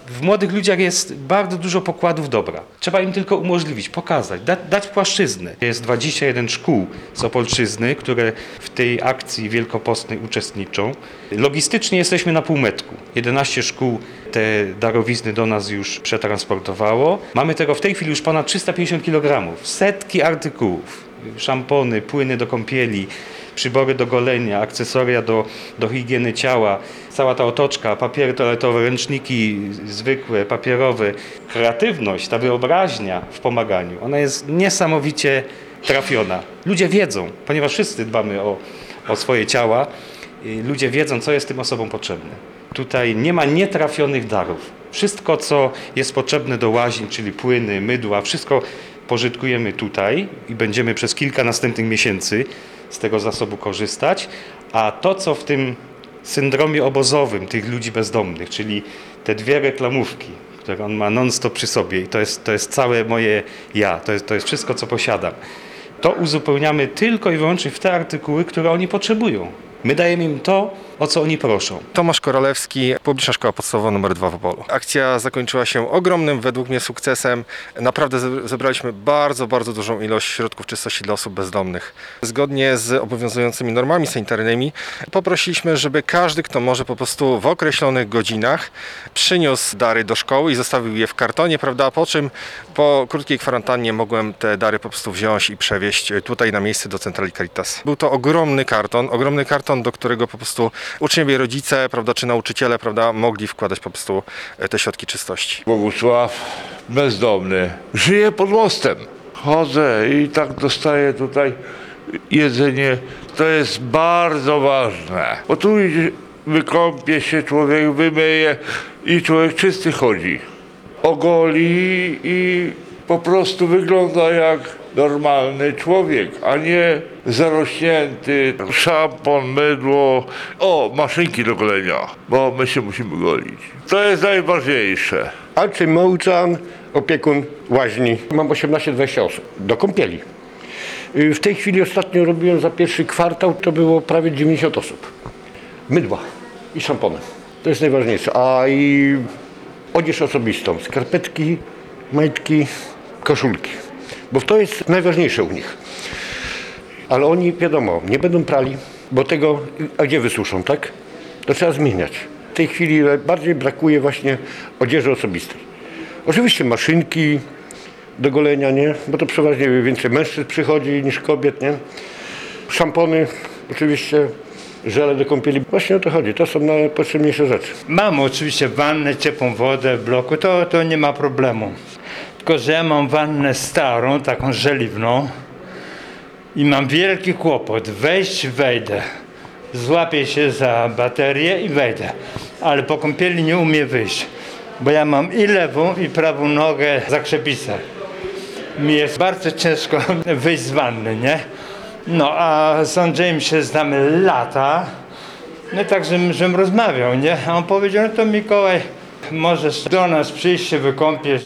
W młodych ludziach jest bardzo dużo pokładów dobra. Trzeba im tylko umożliwić, pokazać, dać płaszczyznę. Jest 21 szkół z Opolszczyzny, które w tej akcji wielkopostnej uczestniczą. Logistycznie jesteśmy na półmetku. 11 szkół te darowizny do nas już przetransportowało. Mamy tego w tej chwili już ponad 350 kg. Setki artykułów. Szampony, płyny do kąpieli, przybory do golenia, akcesoria do higieny ciała, cała ta otoczka, papiery toaletowe, ręczniki zwykłe, papierowe. Kreatywność, ta wyobraźnia w pomaganiu, ona jest niesamowicie trafiona. Ludzie wiedzą, ponieważ wszyscy dbamy o swoje ciała, ludzie wiedzą, co jest tym osobom potrzebne. Tutaj nie ma nietrafionych darów. Wszystko, co jest potrzebne do łaziń, czyli płyny, mydła, wszystko pożytkujemy tutaj i będziemy przez kilka następnych miesięcy z tego zasobu korzystać, a to, co w tym syndromie obozowym tych ludzi bezdomnych, czyli te 2 reklamówki, które on ma non-stop przy sobie i to jest całe moje ja, to jest wszystko, co posiadam, to uzupełniamy tylko i wyłącznie w te artykuły, które oni potrzebują. My dajemy im to, o co oni proszą. Tomasz Koralewski, Publiczna Szkoła Podstawowa nr 2 w Opolu. Akcja zakończyła się ogromnym według mnie sukcesem. Naprawdę zebraliśmy bardzo dużą ilość środków czystości dla osób bezdomnych. Zgodnie z obowiązującymi normami sanitarnymi poprosiliśmy, żeby każdy, kto może po prostu w określonych godzinach przyniósł dary do szkoły i zostawił je w kartonie, prawda? Po czym po krótkiej kwarantannie mogłem te dary po prostu wziąć i przewieźć tutaj na miejsce do centrali Caritas. Był to ogromny karton, do którego po prostu uczniowie, rodzice, prawda, czy nauczyciele, prawda, mogli wkładać po prostu te środki czystości. Bogusław, bezdomny, żyje pod mostem. Chodzę i tak dostaję tutaj jedzenie. To jest bardzo ważne, bo tu wykąpie się człowiek, wymyje i człowiek czysty chodzi. Ogoli i po prostu wygląda jak normalny człowiek, a nie zarośnięty, szampon, mydło, maszynki do golenia, bo my się musimy golić. To jest najważniejsze. Andrzej Mołczan, opiekun łaźni. Mam 18-20 osób do kąpieli. W tej chwili ostatnio robiłem za pierwszy kwartał, to było prawie 90 osób. Mydła i szampony. To jest najważniejsze. A i odzież osobistą, skarpetki, majtki, koszulki. Bo to jest najważniejsze u nich. Ale oni, wiadomo, nie będą prali, bo tego, a gdzie wysuszą, tak? To trzeba zmieniać. W tej chwili bardziej brakuje właśnie odzieży osobistej. Oczywiście maszynki do golenia, nie? Bo to przeważnie więcej mężczyzn przychodzi niż kobiet, nie? Szampony, oczywiście, żele do kąpieli. Właśnie o to chodzi, to są najpotrzebniejsze rzeczy. Mam oczywiście wannę, ciepłą wodę w bloku, to nie ma problemu. Tylko że ja mam wannę starą, taką żeliwną i mam wielki kłopot. Wejdę, złapię się za baterię i wejdę, ale po kąpieli nie umiem wyjść, bo ja mam i lewą i prawą nogę za krzepicę. Mi jest bardzo ciężko wyjść z wanny, nie? No a z Andrzejem się znamy lata, no tak, żebym rozmawiał, nie? A on powiedział, no to Mikołaj, możesz do nas przyjść, się wykąpiesz.